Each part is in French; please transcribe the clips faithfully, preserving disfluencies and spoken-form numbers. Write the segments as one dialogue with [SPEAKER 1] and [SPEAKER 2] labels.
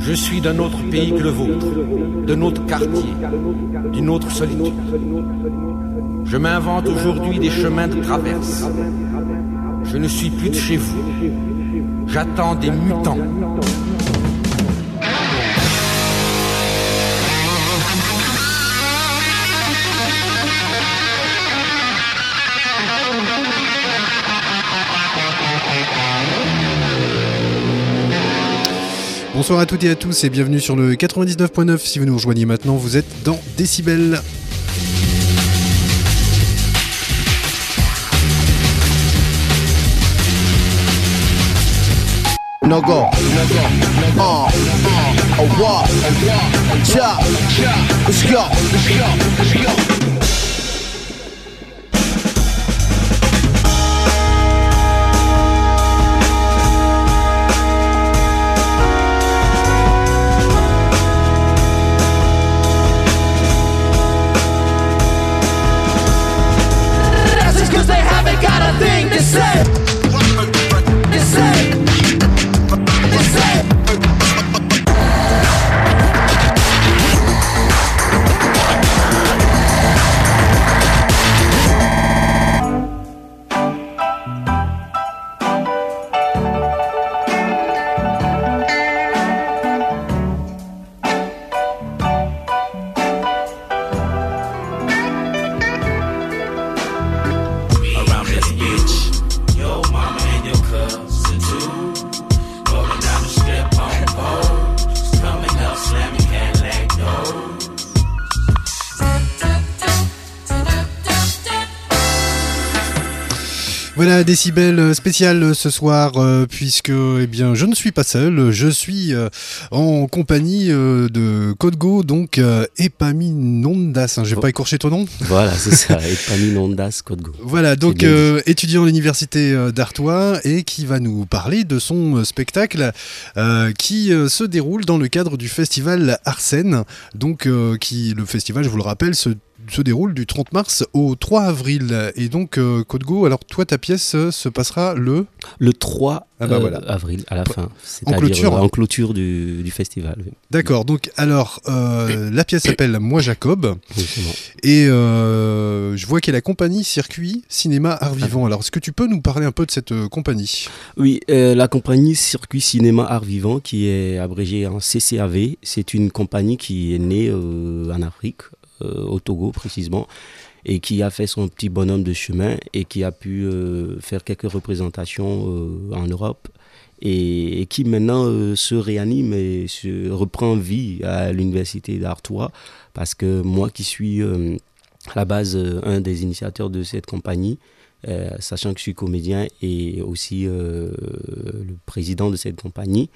[SPEAKER 1] Je suis d'un autre pays que le vôtre, d'un autre quartier, d'une autre solitude. Je m'invente aujourd'hui des chemins de traverse. Je ne suis plus de chez vous. J'attends des mutants.
[SPEAKER 2] Bonsoir à toutes et à tous et bienvenue sur le quatre-vingt-dix-neuf point neuf. Si vous nous rejoignez maintenant, vous êtes dans Décibel.
[SPEAKER 3] No go, no go, no go, uh, uh, a walk, a walk, a chop, let's go, let's go, let's go.
[SPEAKER 2] Voilà, Décibel spécial ce soir, euh, puisque eh bien, je ne suis pas seul, je suis euh, en compagnie euh, de Codego, donc euh, Epaminondas, hein, j'ai oh. pas écorché ton nom.
[SPEAKER 4] Voilà, c'est ça, Epaminondas Codego.
[SPEAKER 2] Voilà, donc euh, étudiant à l'université d'Artois et qui va nous parler de son spectacle euh, qui euh, se déroule dans le cadre du festival Arsène, donc euh, qui, le festival, je vous le rappelle, se se déroule du trente mars au trois avril. Et donc, euh, Codego, alors toi, ta pièce euh, se passera le...
[SPEAKER 4] Le trois
[SPEAKER 2] ah bah
[SPEAKER 4] euh,
[SPEAKER 2] voilà.
[SPEAKER 4] avril, à la fin.
[SPEAKER 2] En clôture.
[SPEAKER 4] Euh, en clôture du, du festival. Oui.
[SPEAKER 2] D'accord, donc alors, euh, la pièce s'appelle Moi Jacob.
[SPEAKER 4] Oui,
[SPEAKER 2] et euh, je vois qu'il y a la compagnie Circuit Cinéma Art Vivant. Alors, est-ce que tu peux nous parler un peu de cette euh, compagnie ?
[SPEAKER 4] Oui, euh, la compagnie Circuit Cinéma Art Vivant, qui est abrégée en C C A V, c'est une compagnie qui est née euh, en Afrique, au Togo précisément, et qui a fait son petit bonhomme de chemin et qui a pu euh, faire quelques représentations euh, en Europe et, et qui maintenant euh, se réanime et se reprend vie à l'université d'Artois, parce que moi qui suis euh, à la base euh, un des initiateurs de cette compagnie, euh, sachant que je suis comédien et aussi euh, le président de cette compagnie,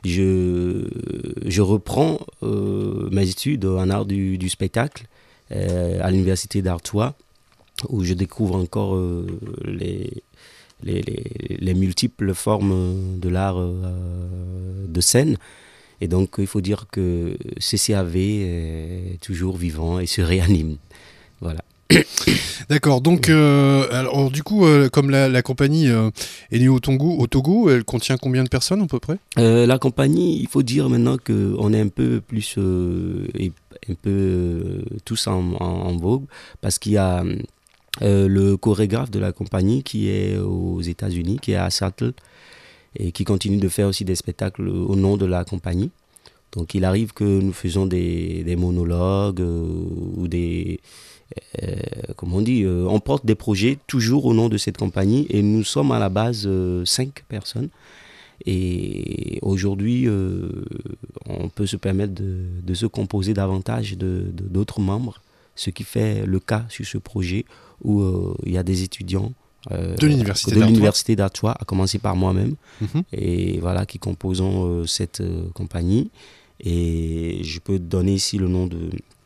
[SPEAKER 4] Je, je reprends euh, mes études en art du, du spectacle euh, à l'université d'Artois, où je découvre encore euh, les, les, les, les multiples formes de l'art euh, de scène. Et donc, il faut dire que C C A V est toujours vivant et se réanime. Voilà.
[SPEAKER 2] D'accord, donc euh, alors, du coup, euh, comme la, la compagnie euh, est née au Togo, au Togo, elle contient combien de personnes à peu près ?
[SPEAKER 4] euh, La compagnie, il faut dire maintenant qu'on est un peu plus, euh, un peu euh, tous en, en, en vogue, parce qu'il y a euh, le chorégraphe de la compagnie qui est aux États-Unis, qui est à Seattle, et qui continue de faire aussi des spectacles au nom de la compagnie. Donc il arrive que nous faisons des, des monologues euh, ou des... Euh, comme on dit, euh, on porte des projets toujours au nom de cette compagnie et nous sommes à la base euh, cinq personnes. Et aujourd'hui, euh, on peut se permettre de, de se composer davantage de, de, d'autres membres, ce qui fait le cas sur ce projet où euh, il y a des étudiants euh,
[SPEAKER 2] de l'université
[SPEAKER 4] de
[SPEAKER 2] d'Artois.
[SPEAKER 4] l'université d'Artois, à commencer par moi-même,
[SPEAKER 2] mm-hmm.
[SPEAKER 4] et voilà, qui composons euh, cette euh, compagnie. Et je peux donner ici le nom de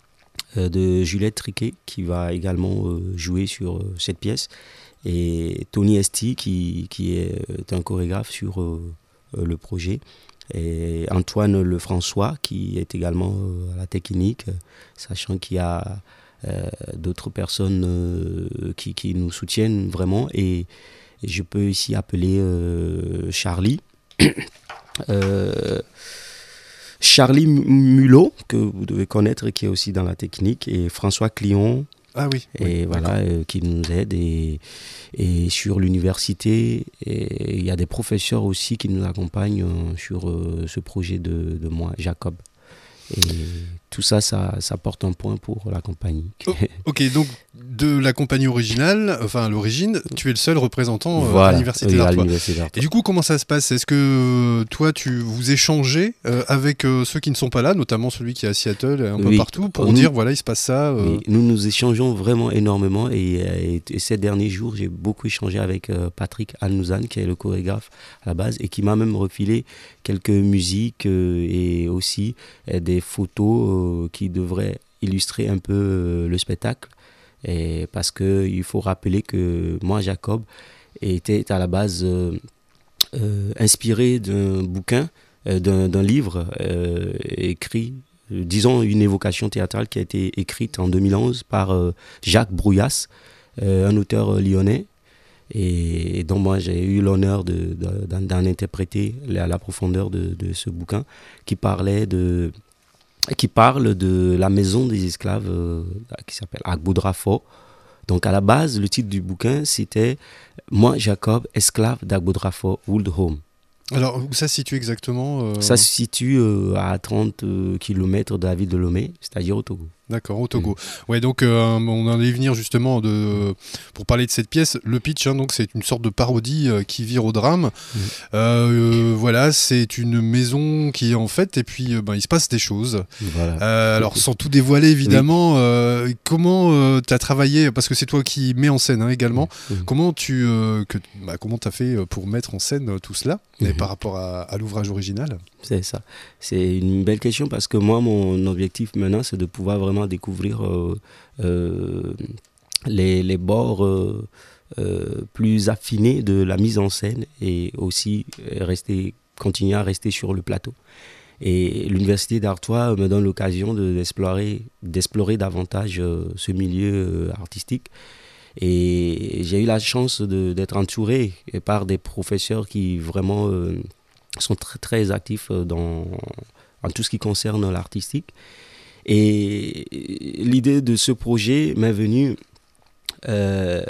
[SPEAKER 4] de Juliette Triquet, qui va également euh, jouer sur euh, cette pièce, et Tony Esti, qui, qui est un chorégraphe sur euh, euh, le projet, et Antoine Lefrançois, qui est également euh, à la technique, euh, sachant qu'il y a euh, d'autres personnes euh, qui, qui nous soutiennent vraiment, et, et je peux ici appeler euh, Charlie, euh, Charlie Mulot, que vous devez connaître, qui est aussi dans la technique, et François Clion.
[SPEAKER 2] Ah oui.
[SPEAKER 4] Et
[SPEAKER 2] oui,
[SPEAKER 4] voilà, euh, qui nous aide. Et, et sur l'université, il y a des professeurs aussi qui nous accompagnent euh, sur euh, ce projet de, de moi, Jacob. Et tout ça, ça, ça porte un point pour la compagnie.
[SPEAKER 2] Oh, ok, donc de la compagnie originale, enfin à l'origine, tu es le seul représentant euh,
[SPEAKER 4] voilà,
[SPEAKER 2] à l'université
[SPEAKER 4] oui, à
[SPEAKER 2] d'Artois.
[SPEAKER 4] l'université d'Artois.
[SPEAKER 2] Et du coup, comment ça se passe? Est-ce que euh, toi, tu vous échangez euh, avec euh, ceux qui ne sont pas là, notamment celui qui est à Seattle et un peu
[SPEAKER 4] Oui.
[SPEAKER 2] partout, pour
[SPEAKER 4] Nous-
[SPEAKER 2] dire voilà, il se passe ça euh,
[SPEAKER 4] Oui, nous nous échangeons vraiment énormément et, et- et ces derniers jours, j'ai beaucoup échangé avec euh, Patrick Alnouzan, qui est le chorégraphe à la base et qui m'a même refilé quelques musiques euh, et aussi euh, des photos euh, qui devraient illustrer un peu euh, le spectacle. Et parce qu'il faut rappeler que moi, Jacob, était à la base euh, euh, inspiré d'un bouquin, euh, d'un, d'un livre euh, écrit, euh, disons une évocation théâtrale qui a été écrite en deux mille onze par euh, Jacques Brouillas, euh, un auteur euh, lyonnais, et, et dont moi j'ai eu l'honneur de, de, d'en, d'en interpréter la, la profondeur de, de ce bouquin, qui parlait de, qui parle de la maison des esclaves euh, qui s'appelle Agboudrafo. Donc à la base, le titre du bouquin, c'était « Moi, Jacob, esclave d'Agboudrafo, Wold Home ».
[SPEAKER 2] Alors, où ça se situe exactement euh,
[SPEAKER 4] Ça se situe euh, à trente euh, kilomètres de la ville de Lomé, c'est-à-dire au Togo.
[SPEAKER 2] D'accord, au Togo. Ouais, donc euh, on allait venir justement de, pour parler de cette pièce. Le pitch, hein, donc c'est une sorte de parodie euh, qui vire au drame.
[SPEAKER 4] Mm.
[SPEAKER 2] Euh, voilà, c'est une maison qui est en fête et puis euh, ben, il se passe des choses.
[SPEAKER 4] Voilà.
[SPEAKER 2] Euh, alors sans tout dévoiler évidemment, euh, comment euh, tu as travaillé, parce que c'est toi qui mets en scène hein, également,
[SPEAKER 4] Mm.
[SPEAKER 2] comment tu euh, que, bah, comment t'as fait pour mettre en scène euh, tout cela et
[SPEAKER 4] Mhm.
[SPEAKER 2] par rapport à, à l'ouvrage original?
[SPEAKER 4] C'est ça. C'est une belle question parce que moi, mon objectif maintenant, c'est de pouvoir vraiment découvrir euh, euh, les, les bords euh, euh, plus affinés de la mise en scène et aussi rester, continuer à rester sur le plateau. Et l'Université d'Artois me donne l'occasion de, d'explorer, d'explorer davantage euh, ce milieu euh, artistique. Et j'ai eu la chance de, d'être entouré par des professeurs qui vraiment euh, sont très, très actifs dans, en tout ce qui concerne l'artistique. Et l'idée de ce projet m'est venue euh,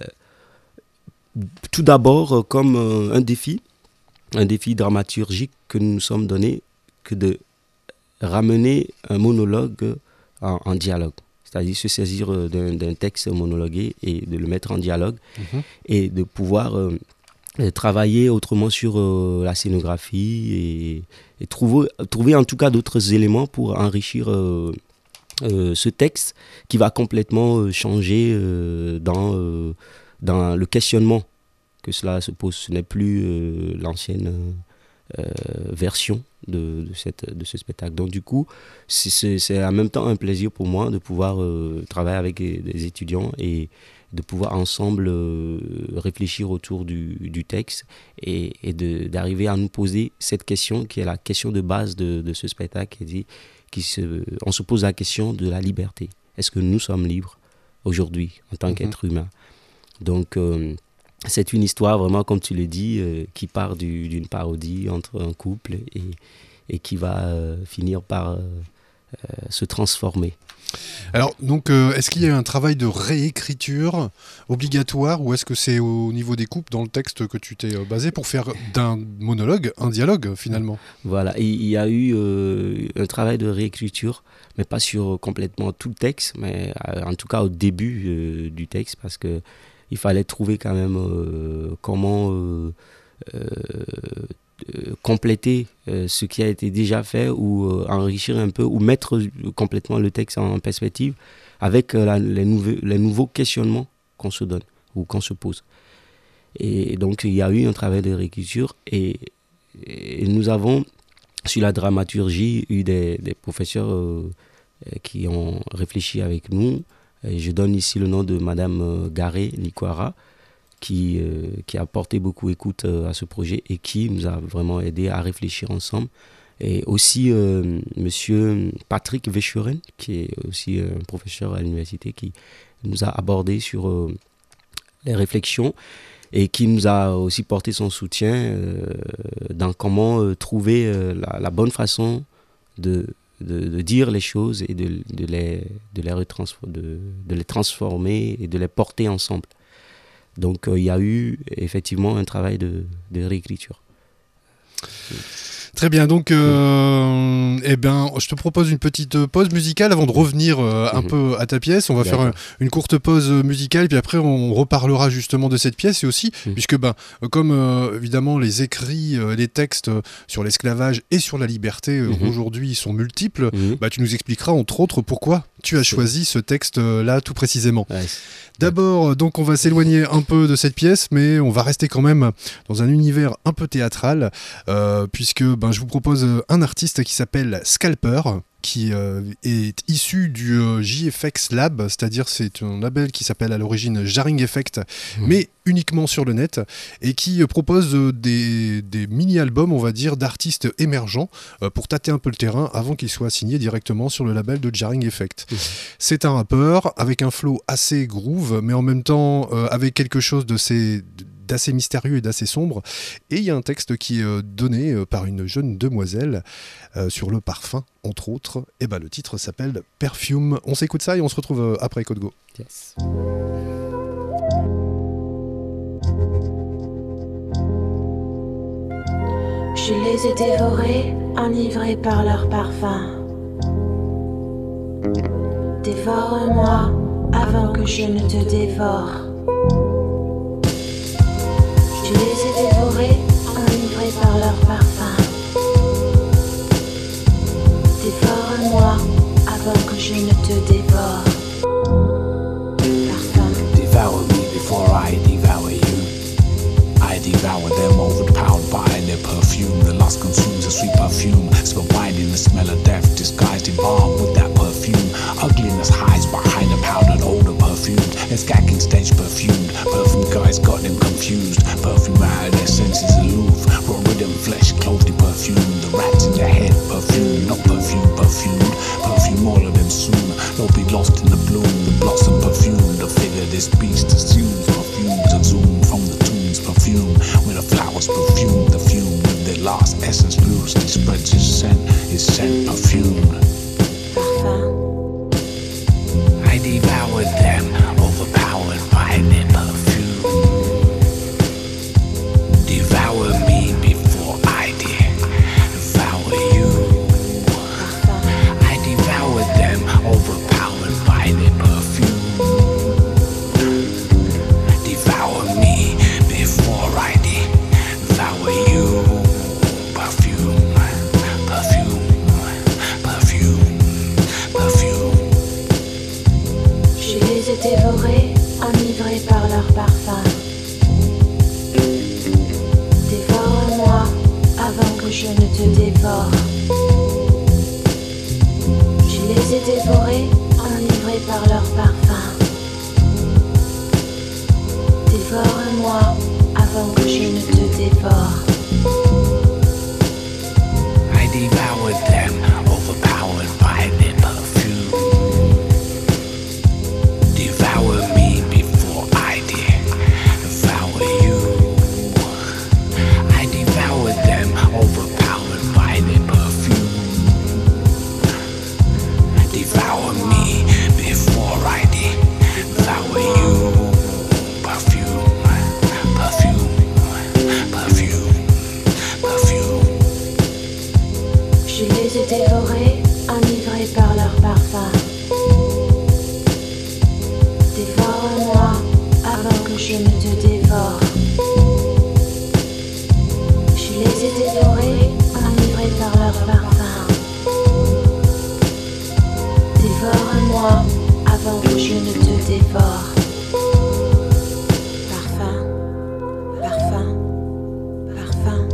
[SPEAKER 4] tout d'abord comme euh, un défi, un défi dramaturgique que nous nous sommes donné, que de ramener un monologue en, en dialogue. C'est-à-dire se saisir d'un, d'un texte monologué et de le mettre en dialogue
[SPEAKER 2] Mmh.
[SPEAKER 4] et de pouvoir euh, travailler autrement sur euh, la scénographie et, et trouver, trouver en tout cas d'autres éléments pour enrichir euh, euh, ce texte qui va complètement euh, changer euh, dans, euh, dans le questionnement que cela se pose. Ce n'est plus euh, l'ancienne euh, version de, de, cette, de ce spectacle. Donc du coup, c'est, c'est, c'est en même temps un plaisir pour moi de pouvoir euh, travailler avec des étudiants et de pouvoir ensemble euh, réfléchir autour du, du texte et, et de, d'arriver à nous poser cette question qui est la question de base de, de ce spectacle. Qui dit, qui se, on se pose la question de la liberté. Est-ce que nous sommes libres aujourd'hui en tant mmh. qu'être humain? Donc euh, c'est une histoire vraiment, comme tu le dis, euh, qui part du, d'une parodie entre un couple et, et qui va euh, finir par euh, euh, se transformer.
[SPEAKER 2] Alors, donc, euh, est-ce qu'il y a un travail de réécriture obligatoire ou est-ce que c'est au niveau des coupes dans le texte que tu t'es basé pour faire d'un monologue un dialogue finalement?
[SPEAKER 4] Voilà, il y a eu euh, un travail de réécriture, mais pas sur complètement tout le texte, mais euh, en tout cas au début euh, du texte, parce que il fallait trouver quand même euh, comment euh, euh, euh, compléter euh, ce qui a été déjà fait ou euh, enrichir un peu ou mettre complètement le texte en perspective avec euh, la, les, nouveaux, les nouveaux questionnements qu'on se donne ou qu'on se pose. Et donc il y a eu un travail de réécriture et, et nous avons sur la dramaturgie eu des, des professeurs euh, qui ont réfléchi avec nous. Et je donne ici le nom de Madame Garé Likwara, qui, euh, qui a porté beaucoup d'écoute euh, à ce projet et qui nous a vraiment aidé à réfléchir ensemble. Et aussi euh, Monsieur Patrick Vechuren, qui est aussi un professeur à l'université, qui nous a abordé sur euh, les réflexions et qui nous a aussi porté son soutien euh, dans comment euh, trouver euh, la, la bonne façon de, de, de dire les choses et de, de, les, de, les retransfor- de, de les transformer et de les porter ensemble. Donc il euh, y a eu effectivement un travail de, de réécriture.
[SPEAKER 2] Très bien, donc euh, eh ben, je te propose une petite pause musicale avant de revenir euh, un mm-hmm. peu à ta pièce. On va D'accord. faire un, une courte pause musicale, puis après on reparlera justement de cette pièce. Et aussi, mm-hmm. puisque ben, comme euh, évidemment les écrits, euh, les textes sur l'esclavage et sur la liberté euh, mm-hmm. aujourd'hui sont multiples, mm-hmm. bah, tu nous expliqueras entre autres pourquoi tu as choisi ce texte-là tout précisément. Ouais. D'abord, donc on va s'éloigner un peu de cette pièce, mais on va rester quand même dans un univers un peu théâtral, euh, puisque ben, je vous propose un artiste qui s'appelle Scalper, qui euh, est issu du euh, J F X Lab, c'est-à-dire c'est un label qui s'appelle à l'origine Jarring Effect, mmh. mais uniquement sur le net, et qui euh, propose euh, des, des mini-albums, on va dire, d'artistes émergents euh, pour tâter un peu le terrain avant qu'ils soient signés directement sur le label de Jarring Effect. Mmh. C'est un rappeur avec un flow assez groove, mais en même temps euh, avec quelque chose de ces... d'assez mystérieux et d'assez sombre, et il y a un texte qui est euh, donné euh, par une jeune demoiselle euh, sur le parfum, entre autres, et ben le titre s'appelle Perfume. On s'écoute ça et on se retrouve euh, après Code Go. Yes.
[SPEAKER 5] Je les ai dévorés, enivrés par leur parfum. Dévore-moi avant que je ne te dévore. Je les ai dévorés, enivrés par leur parfum. Dévore-moi avant que je ne te dévore. Parfum.
[SPEAKER 6] Devour me before I devour you. I devour them, overpowered by their perfume. The lust consumes a sweet perfume, spell binding the smell of death, disguised in balm with that perfume. Ugliness hides behind a powdered odor perfumed, and scacking stench perfumed. Perfume guys got them confused. Perfume out of their senses aloof. Raw rhythm flesh clothed in perfume. The rats in their head perfume, not perfume, perfumed. Perfume all of them soon. They'll be lost in the bloom. The blossom perfume. The figure this beast assumes. Perfumes exhumed from the tombs. Perfume when the flowers perfume. The fume with their last essence loose. He spreads his scent, his scent perfumed.
[SPEAKER 5] Parfum.
[SPEAKER 6] I devoured them, overpowered by their perfume. Devour me before I devour you. I devoured them, overpowered by their perfume. Devour me before I devour you. Perfume, perfume, perfume, perfume.
[SPEAKER 5] Je les ai dévorés, enivrés par leur parfum. Dévore-moi avant que je ne te dévore. Je les ai dévorés, enivrés par leur parfum. Dévore-moi avant que je ne te dévore.
[SPEAKER 6] I devoured them, overpowered by their perfume. Devour me before I devour you. I devoured them, overpowered by their perfume. Devour me before I devour you. Perfume, perfume, perfume, perfume.
[SPEAKER 5] Je les ai dévorés, enivrés par leur parfum. Dévore-moi avant que je ne te dévore. Je les ai dévorés, enivrés par leur parfum. Dévore-moi avant que je ne te dévore. Parfum, parfum, parfum.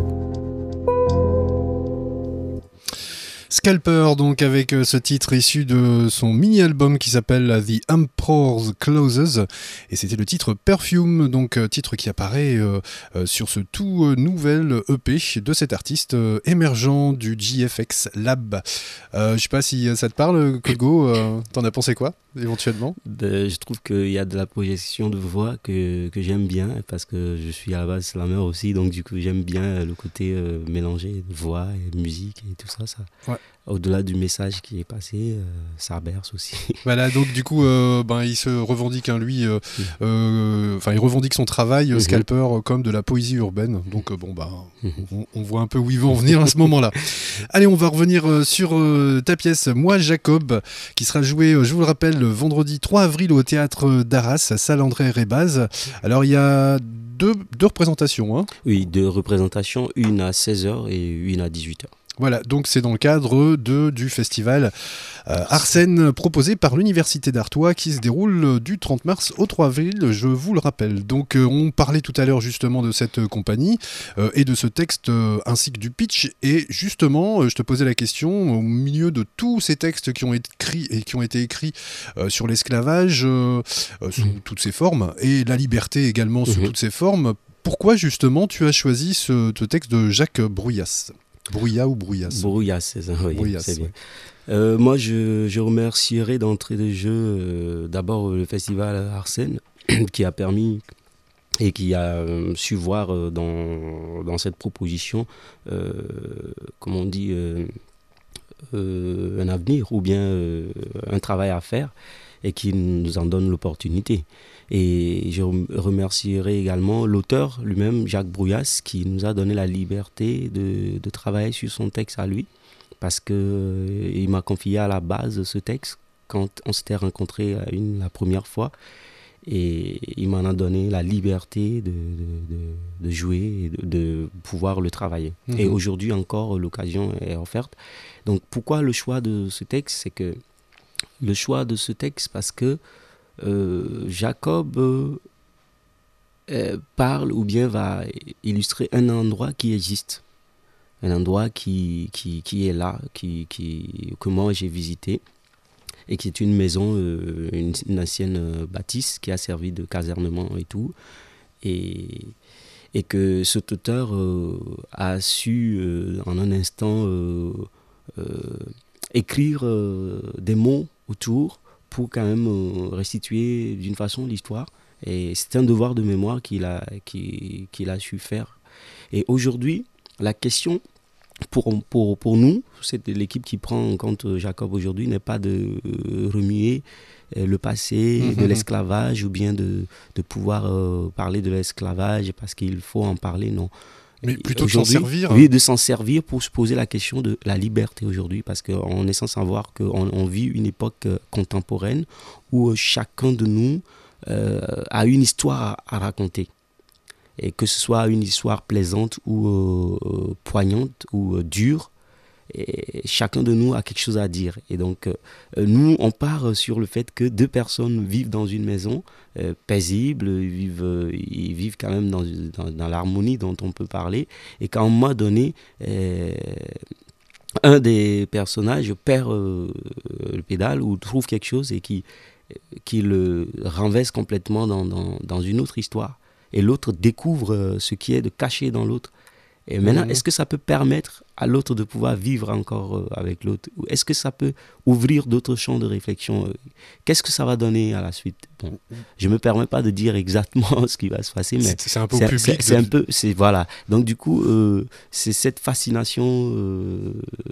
[SPEAKER 2] Scalper, donc, avec euh, ce titre issu de son mini-album qui s'appelle The Emperor's Closes, et c'était le titre Perfume, donc euh, titre qui apparaît euh, euh, sur ce tout euh, nouvel E P de cet artiste euh, émergent du J F X Lab. Euh, je sais pas si ça te parle, Kogo, euh, t'en as pensé quoi, éventuellement?
[SPEAKER 4] Ben, je trouve qu'il y a de la projection de voix que, que j'aime bien, parce que je suis à la base slammer aussi, donc du coup j'aime bien le côté euh, mélangé de voix et musique et tout ça. ça.
[SPEAKER 2] Ouais.
[SPEAKER 4] au-delà du message qui est passé, euh, ça berce aussi.
[SPEAKER 2] Voilà, donc du coup, euh, ben, il se revendique, hein, lui, euh, euh, enfin, il revendique son travail, euh, scalper, euh, comme de la poésie urbaine. Donc, euh, bon, bah, on, on voit un peu où il veut en venir à ce moment-là. Allez, on va revenir euh, sur euh, ta pièce, Moi Jacob, qui sera jouée, euh, je vous le rappelle, le vendredi trois avril au théâtre d'Arras, salle André Rébaz. Alors, il y a deux, deux représentations. Hein.
[SPEAKER 4] Oui, deux représentations, une à seize heures et une à dix-huit heures.
[SPEAKER 2] Voilà, donc c'est dans le cadre de, du festival euh, Arsène proposé par l'Université d'Artois qui se déroule du trente mars au trois avril, je vous le rappelle. Donc euh, on parlait tout à l'heure justement de cette compagnie euh, et de ce texte euh, ainsi que du pitch. Et justement, euh, je te posais la question, au milieu de tous ces textes qui ont, écrit, et qui ont été écrits euh, sur l'esclavage euh, euh, sous mmh. toutes ses formes et la liberté également sous mmh. toutes ses formes, pourquoi justement tu as choisi ce, ce texte de Jacques Brouillas ? Brouillat ou Brouillas ?
[SPEAKER 4] Brouillas, c'est ça, oui,
[SPEAKER 2] Brouillas,
[SPEAKER 4] c'est bien.
[SPEAKER 2] Ouais.
[SPEAKER 4] Euh, moi, je, je remercierai d'entrée de jeu euh, d'abord le festival Arsène qui a permis et qui a euh, su voir euh, dans, dans cette proposition, euh, comment on dit, euh, euh, un avenir ou bien euh, un travail à faire et qui nous en donne l'opportunité. Et je remercierai également l'auteur lui-même, Jacques Brouillas, qui nous a donné la liberté de, de travailler sur son texte à lui, parce qu'il euh, m'a confié à la base ce texte quand on s'était rencontrés une, la première fois, et il m'en a donné la liberté de, de, de, de jouer et de, de pouvoir le travailler. Mmh. Et aujourd'hui encore, l'occasion est offerte. Donc pourquoi le choix de ce texte ? C'est que le choix de ce texte, parce que Euh, Jacob euh, euh, parle ou bien va illustrer un endroit qui existe, un endroit qui, qui, qui est là, qui, qui, que moi j'ai visité et qui est une maison, euh, une, une ancienne euh, bâtisse qui a servi de casernement et tout, et, et que cet auteur euh, a su euh, en un instant euh, euh, écrire euh, des mots autour pour quand même euh, restituer d'une façon l'histoire. Et c'est un devoir de mémoire qu'il a, qu'il, qu'il a su faire. Et aujourd'hui, la question pour, pour, pour nous, c'est l'équipe qui prend en compte Jacob aujourd'hui, n'est pas de euh, remuer euh, le passé mmh. de l'esclavage ou bien de, de pouvoir euh, parler de l'esclavage parce qu'il faut en parler, non.
[SPEAKER 2] Mais plutôt de s'en servir.
[SPEAKER 4] Oui, de s'en servir pour se poser la question de la liberté aujourd'hui, parce qu'on est sans savoir qu'on on vit une époque euh, contemporaine où euh, chacun de nous euh, a une histoire à, à raconter. Et que ce soit une histoire plaisante ou euh, poignante ou euh, dure, et chacun de nous a quelque chose à dire. Et donc, euh, nous, on part sur le fait que deux personnes vivent dans une maison euh, paisible, ils vivent, euh, ils vivent quand même dans, dans, dans l'harmonie dont on peut parler, et qu'à un moment donné, euh, un des personnages perd euh, le pédale ou trouve quelque chose et qui, qui le renverse complètement dans, dans, dans une autre histoire. Et l'autre découvre euh, ce qui est de caché dans l'autre. Et maintenant, mmh. est-ce que ça peut permettre à l'autre de pouvoir vivre encore euh, avec l'autre ? Ou est-ce que ça peut ouvrir d'autres champs de réflexion ? euh, Qu'est-ce que ça va donner à la suite ? Bon, je ne me permets pas de dire exactement ce qui va se passer, mais
[SPEAKER 2] c'est, c'est un peu au public.
[SPEAKER 4] C'est, c'est de... un peu, c'est, voilà. Donc du coup, euh, c'est cette fascination euh,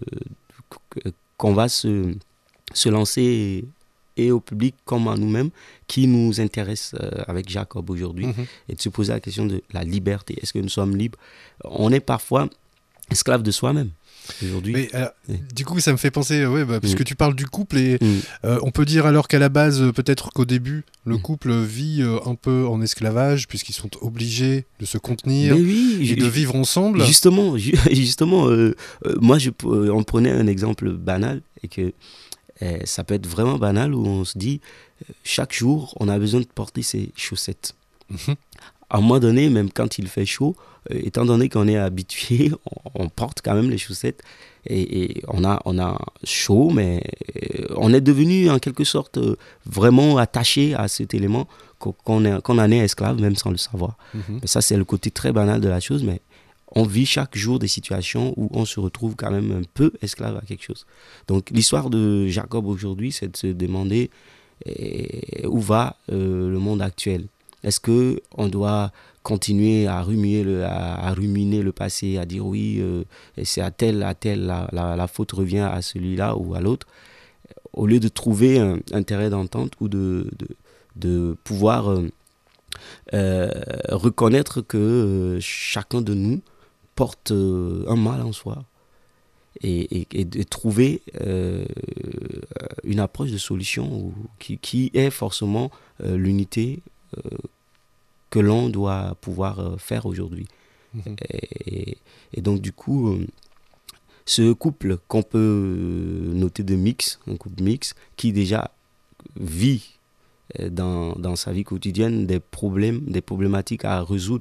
[SPEAKER 4] qu'on va se, se lancer et au public comme à nous-mêmes, qui nous intéresse euh, avec Jacob aujourd'hui, mmh. et de se poser la question de la liberté. Est-ce que nous sommes libres ? On est parfois esclaves de soi-même aujourd'hui.
[SPEAKER 2] Mais, alors,
[SPEAKER 4] oui.
[SPEAKER 2] Du coup, ça me fait penser, ouais, bah, puisque mmh. tu parles du couple, et
[SPEAKER 4] mmh.
[SPEAKER 2] euh, on peut dire alors qu'à la base, peut-être qu'au début, le mmh. couple vit euh, un peu en esclavage, puisqu'ils sont obligés de se contenir
[SPEAKER 4] oui,
[SPEAKER 2] et
[SPEAKER 4] je,
[SPEAKER 2] de vivre ensemble.
[SPEAKER 4] Justement, justement euh, euh, moi, je, euh, on prenait un exemple banal, et que Euh, ça peut être vraiment banal, où on se dit euh, chaque jour on a besoin de porter ses chaussettes. Mmh. À un moment donné, même quand il fait chaud, euh, étant donné qu'on est habitué, on, on porte quand même les chaussettes, et, et on, a, on a chaud, mais euh, on est devenu en quelque sorte euh, vraiment attaché à cet élément qu'on, est, qu'on en est esclave, même sans le savoir. Mmh. Mais ça, c'est le côté très banal de la chose, mais on vit chaque jour des situations où on se retrouve quand même un peu esclave à quelque chose. Donc l'histoire de Jacob aujourd'hui, c'est de se demander eh, où va euh, le monde actuel. Est-ce qu'on doit continuer à ruminer le, à, à ruminer le passé, à dire oui, euh, c'est à tel, à tel, la, la, la faute revient à celui-là ou à l'autre, au lieu de trouver un, un terrain d'entente ou de, de, de pouvoir euh, euh, reconnaître que euh, chacun de nous porte euh, un mal en soi et, et, et de trouver euh, une approche de solution où, qui, qui est forcément euh, l'unité euh, que l'on doit pouvoir euh, faire aujourd'hui. Mmh. Et, et donc du coup, euh, ce couple qu'on peut noter de mix, un couple mix, qui déjà vit euh, dans, dans sa vie quotidienne des problèmes, des problématiques à résoudre,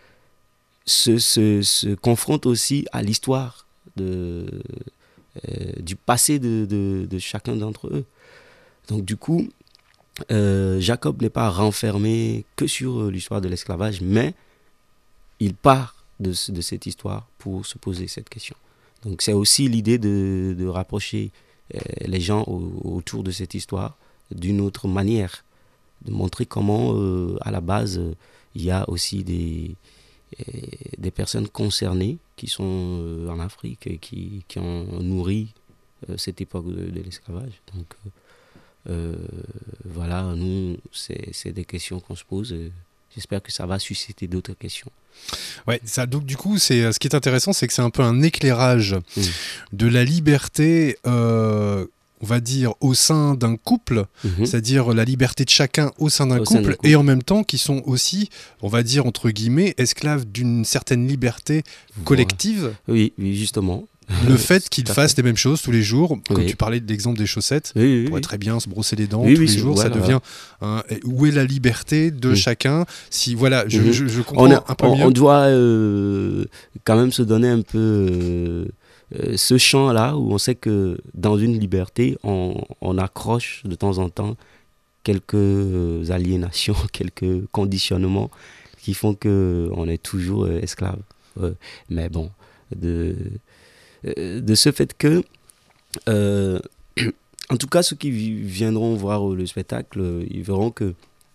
[SPEAKER 4] se, se, se confronte aussi à l'histoire de, euh, du passé de, de, de chacun d'entre eux. Donc du coup, Euh, Jacob n'est pas renfermé que sur euh, l'histoire de l'esclavage, mais il part de, de cette histoire pour se poser cette question. Donc c'est aussi l'idée de, de rapprocher euh, les gens au, autour de cette histoire d'une autre manière, de montrer comment euh, à la base euh, il y a aussi des, euh, des personnes concernées qui sont euh, en Afrique et qui, qui ont nourri euh, cette époque de, de l'esclavage. Donc euh, Euh, voilà, nous, c'est, c'est des questions qu'on se pose. J'espère que ça va susciter d'autres questions.
[SPEAKER 2] Ouais, ça, donc du coup, c'est, ce qui est intéressant, c'est que c'est un peu un éclairage mmh. de la liberté, euh, on va dire, au sein d'un couple, mmh. c'est-à-dire la liberté de chacun au sein d'un, au couple, sein d'un couple, et en même temps qui sont aussi, on va dire, entre guillemets, esclaves d'une certaine liberté collective.
[SPEAKER 4] Voilà. Oui, oui, justement.
[SPEAKER 2] Le fait qu'ils fassent les mêmes choses tous les jours, comme oui. tu parlais de l'exemple des chaussettes, oui, oui, on pourrait oui. très bien se brosser les dents
[SPEAKER 4] oui,
[SPEAKER 2] tous
[SPEAKER 4] oui,
[SPEAKER 2] les jours,
[SPEAKER 4] voilà,
[SPEAKER 2] ça devient un, où est la liberté de oui. chacun. Si voilà, je, mm-hmm. je, je comprends
[SPEAKER 4] on a,
[SPEAKER 2] un peu
[SPEAKER 4] on,
[SPEAKER 2] mieux.
[SPEAKER 4] On doit euh, quand même se donner un peu euh, euh, ce champ-là où on sait que dans une liberté, on, on accroche de temps en temps quelques aliénations, quelques conditionnements qui font que on est toujours euh, esclave. Euh, mais bon, de de ce fait que, euh, en tout cas, ceux qui viendront voir le spectacle, ils verront que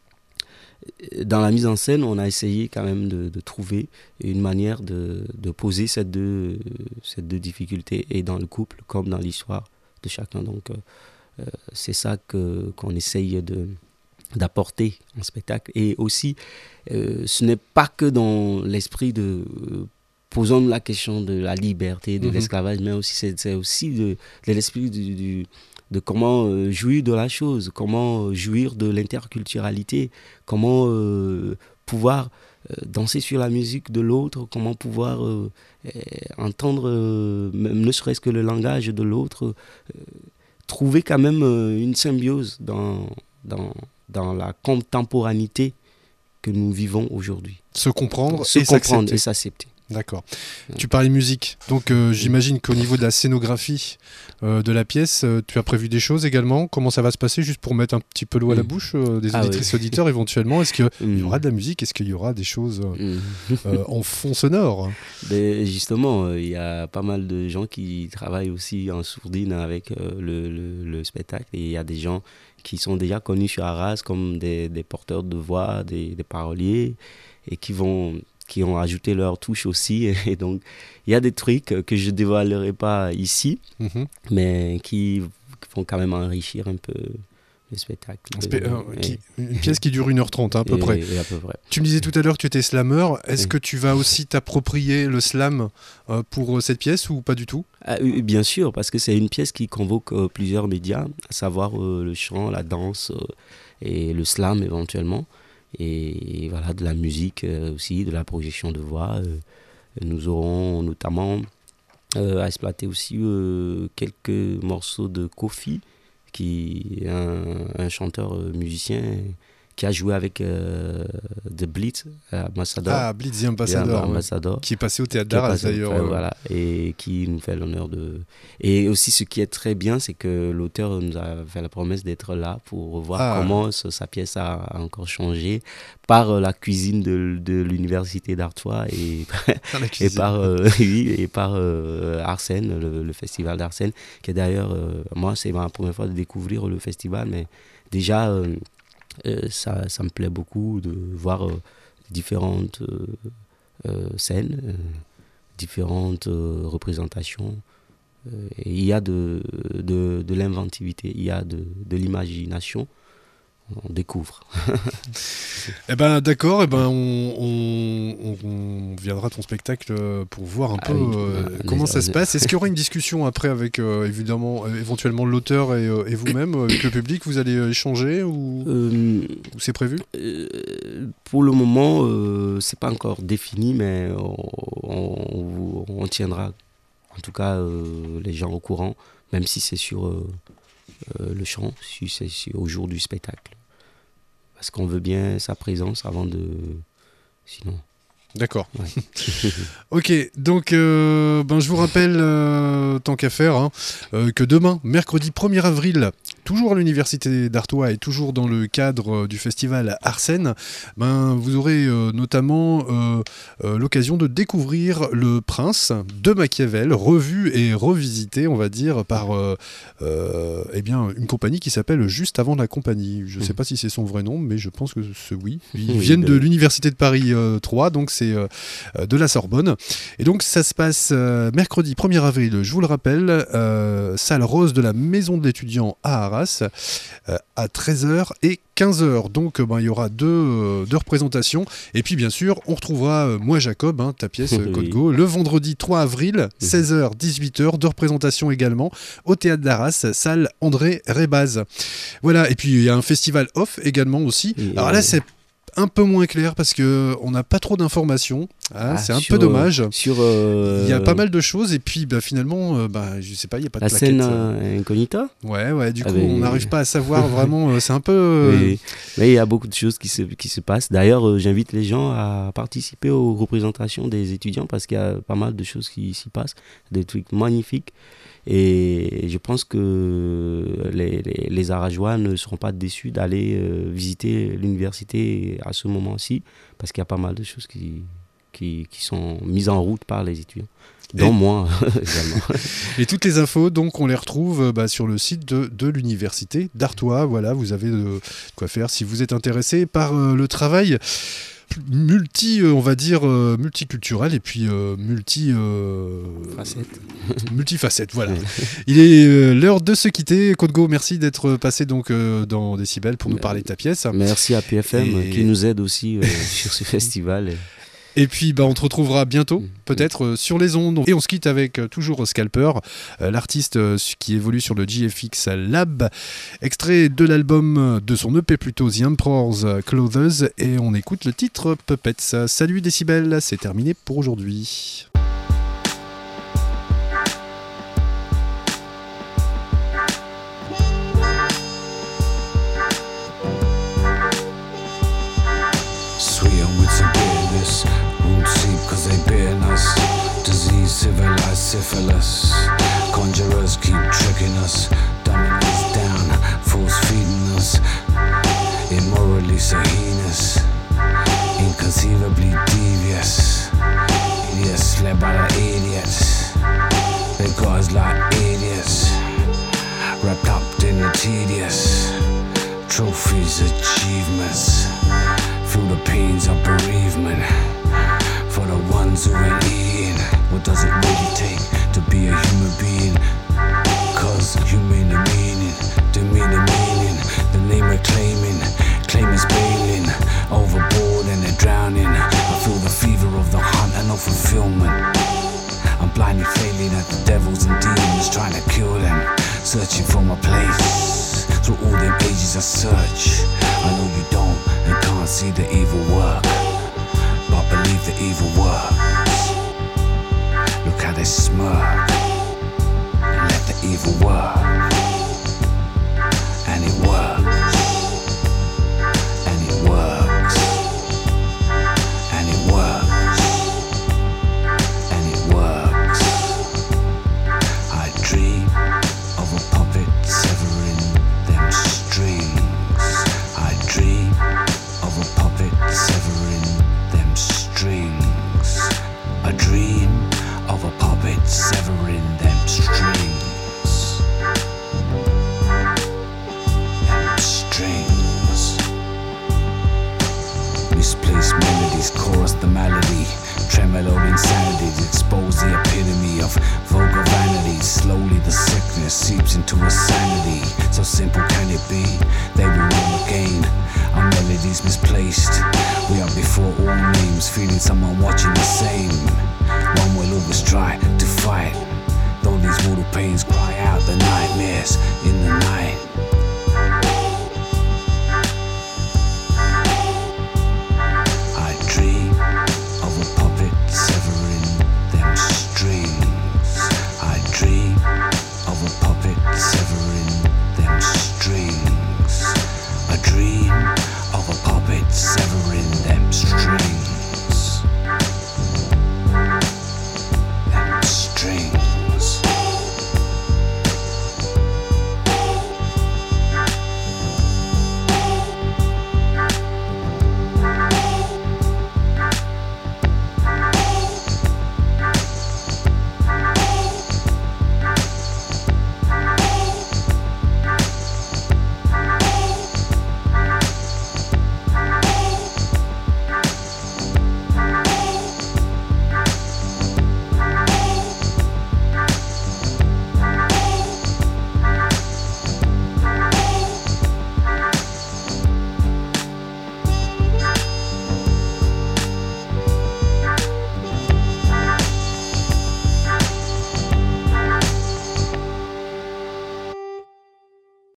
[SPEAKER 4] dans la mise en scène, on a essayé quand même de, de trouver une manière de, de poser ces deux, ces deux difficultés, et dans le couple comme dans l'histoire de chacun. Donc, euh, c'est ça que, qu'on essaye de, d'apporter en spectacle. Et aussi, euh, ce n'est pas que dans l'esprit de... Euh, posons la question de la liberté, de mmh. l'esclavage, mais aussi c'est, c'est aussi de, de l'esprit du, du, de comment euh, jouir de la chose, comment euh, jouir de l'interculturalité, comment euh, pouvoir euh, danser sur la musique de l'autre, comment pouvoir euh, euh, entendre, euh, même ne serait-ce que le langage de l'autre, euh, trouver quand même euh, une symbiose dans, dans, dans la contemporanité que nous vivons aujourd'hui.
[SPEAKER 2] Se comprendre,
[SPEAKER 4] Se
[SPEAKER 2] et,
[SPEAKER 4] comprendre
[SPEAKER 2] s'accepter.
[SPEAKER 4] et s'accepter.
[SPEAKER 2] D'accord. Ouais. Tu parlais musique, donc euh, j'imagine qu'au niveau de la scénographie euh, de la pièce, euh, tu as prévu des choses également. Comment ça va se passer, juste pour mettre un petit peu l'eau à la bouche euh, des ah auditrices et oui. auditeurs éventuellement? Est-ce qu'il mm. y aura de la musique? Est-ce qu'il y aura des choses euh, mm. euh, en fond sonore?
[SPEAKER 4] Ben, justement, il euh, y a pas mal de gens qui travaillent aussi en sourdine avec euh, le, le, le spectacle, et il y a des gens qui sont déjà connus sur Arras comme des, des porteurs de voix, des, des paroliers, et qui vont... qui ont ajouté leur touche aussi, et donc il y a des trucs que je ne dévoilerai pas ici, mmh. mais qui vont quand même enrichir un peu le spectacle.
[SPEAKER 2] Spé- euh, qui, une pièce qui dure une heure trente, hein, à peu
[SPEAKER 4] et,
[SPEAKER 2] près.
[SPEAKER 4] Et à peu près.
[SPEAKER 2] Tu me disais tout à l'heure que tu étais slammer, est-ce oui. que tu vas aussi t'approprier le slam euh, pour cette pièce ou pas du tout?
[SPEAKER 4] Ah, bien sûr, parce que c'est une pièce qui convoque euh, plusieurs médias, à savoir euh, le chant, la danse euh, et le slam éventuellement. Et voilà, de la musique euh, aussi, de la projection de voix. Euh, nous aurons notamment euh, à exploiter aussi euh, quelques morceaux de Kofi, qui est un, un chanteur euh, musicien qui a joué avec euh, The Blitz, Ambassador.
[SPEAKER 2] Ah, Blitz the Ambassador,
[SPEAKER 4] Ambassador
[SPEAKER 2] ouais. Qui est passé au Théâtre d'Arras d'ailleurs.
[SPEAKER 4] Euh, voilà, et qui nous fait l'honneur de... Et aussi, ce qui est très bien, c'est que l'auteur nous a fait la promesse d'être là pour revoir ah. comment ce, sa pièce a, a encore changé par la cuisine de, de l'Université d'Artois et, et par, euh, oui, et par euh, Arsène, le, le festival d'Arsène, qui est d'ailleurs... Euh, moi, c'est ma première fois de découvrir le festival, mais déjà... Euh, Euh, ça, ça me plaît beaucoup de voir euh, différentes euh, euh, scènes, euh, différentes euh, représentations. Euh, et il y a de, de, de l'inventivité, il y a de, de l'imagination. On découvre.
[SPEAKER 2] Eh ben d'accord, eh ben on, on, on viendra à ton spectacle pour voir un
[SPEAKER 4] ah
[SPEAKER 2] peu
[SPEAKER 4] oui,
[SPEAKER 2] euh,
[SPEAKER 4] bah,
[SPEAKER 2] comment
[SPEAKER 4] les,
[SPEAKER 2] ça se passe. Est-ce qu'il y aura une discussion après avec euh, évidemment euh, éventuellement l'auteur et, euh, et vous-même, euh, avec le public, vous allez échanger ou,
[SPEAKER 4] euh,
[SPEAKER 2] ou c'est prévu?
[SPEAKER 4] euh, Pour le moment, euh, c'est pas encore défini, mais on, on, on tiendra en tout cas euh, les gens au courant, même si c'est sur euh, euh, le champ, si c'est si au jour du spectacle. Parce qu'on veut bien sa présence avant de... Sinon...
[SPEAKER 2] D'accord.
[SPEAKER 4] Ouais.
[SPEAKER 2] Ok, donc euh, ben, je vous rappelle, euh, tant qu'à faire, hein, euh, que demain, mercredi premier avril, toujours à l'Université d'Artois et toujours dans le cadre euh, du festival Arsène, ben, vous aurez euh, notamment euh, euh, l'occasion de découvrir Le Prince de Machiavel, revu et revisité, on va dire, par euh, euh, eh bien, une compagnie qui s'appelle Juste avant la compagnie. Je ne sais pas si c'est son vrai nom, mais je pense que c'est oui. Ils
[SPEAKER 4] Oui,
[SPEAKER 2] viennent
[SPEAKER 4] ben...
[SPEAKER 2] de l'Université de Paris euh, trois, donc c'est Euh, de la Sorbonne. Et donc ça se passe euh, mercredi premier avril, je vous le rappelle, euh, salle rose de la Maison de l'étudiant à Arras, euh, à treize heures et quinze heures. Donc euh, ben, il y aura deux, euh, deux représentations. Et puis bien sûr, on retrouvera euh, Moi Jacob, hein, ta pièce euh, Code Go, le vendredi trois avril, seize heures dix-huit heures, deux représentations également au Théâtre d'Arras, salle André Rébaz. Voilà, et puis il y a un festival off également aussi.
[SPEAKER 4] Et
[SPEAKER 2] Alors là, c'est un peu moins clair parce que on n'a pas trop d'informations. Hein,
[SPEAKER 4] ah,
[SPEAKER 2] c'est un
[SPEAKER 4] sur,
[SPEAKER 2] peu dommage.
[SPEAKER 4] Sur, euh...
[SPEAKER 2] il y a pas mal de choses et puis bah, finalement, euh, bah, je sais pas, il y a pas de
[SPEAKER 4] la
[SPEAKER 2] plaquette.
[SPEAKER 4] scène euh, incognita.
[SPEAKER 2] Ouais, ouais. Du
[SPEAKER 4] ah
[SPEAKER 2] coup,
[SPEAKER 4] ben,
[SPEAKER 2] on n'arrive pas à savoir vraiment. Euh, c'est un peu. Euh...
[SPEAKER 4] Mais, mais il y a beaucoup de choses qui se qui se passent. D'ailleurs, euh, j'invite les gens à participer aux représentations des étudiants parce qu'il y a pas mal de choses qui s'y passent, des trucs magnifiques. Et je pense que les, les, les Arageois ne seront pas déçus d'aller euh, visiter l'université à ce moment-ci, parce qu'il y a pas mal de choses qui, qui, qui sont mises en route par les étudiants, dont et moi également.
[SPEAKER 2] Et toutes les infos, donc, on les retrouve bah, sur le site de, de l'université d'Artois. Voilà, vous avez de quoi faire si vous êtes intéressé par euh, le travail multi, euh, on va dire, euh, multiculturel et puis euh, multi... Euh,
[SPEAKER 4] Facette.
[SPEAKER 2] multifacette, voilà. Il est euh, l'heure de se quitter. Code Go, merci d'être passé donc, euh, dans Décibel pour nous parler de ta pièce.
[SPEAKER 4] Merci à P F M
[SPEAKER 2] et...
[SPEAKER 4] qui nous aide aussi euh, sur ce festival. Et...
[SPEAKER 2] Et puis bah, on te retrouvera bientôt, peut-être euh, sur les ondes. Et on se quitte avec euh, toujours Scalper, euh, l'artiste euh, qui évolue sur le G F X Lab, extrait de l'album de son E P plutôt, The Emperor's Clothes, et on écoute le titre Puppets. Salut Décibel, c'est terminé pour aujourd'hui.
[SPEAKER 6] Cause they beating us. Disease, civilized syphilis. Conjurers keep tricking us, dumbing us down, force feeding us. Immorally so heinous, inconceivably devious. Idiots led by the idiots. They got us like idiots, wrapped up in the tedious. Trophies, achievements. Feel the pains of bereavement. For the ones who ain't eating, what does it really take to be a human being? Cause you mean the meaning, demean the meaning. The name we're claiming, claim is bailing. Overboard and they're drowning. I feel the fever of the hunt and no fulfillment. I'm blindly failing at the devils and demons, trying to kill them. Searching for my place. Through all them ages I search. I know you don't and can't see the evil work, but believe the evil works. Look how they smirk and let the evil work. And it works. And it works. And it works. And it works. I dream of a puppet severing them strings. I dream of a puppet severing them strings. A dream of a puppet severing pains cry out the nightmares in the night.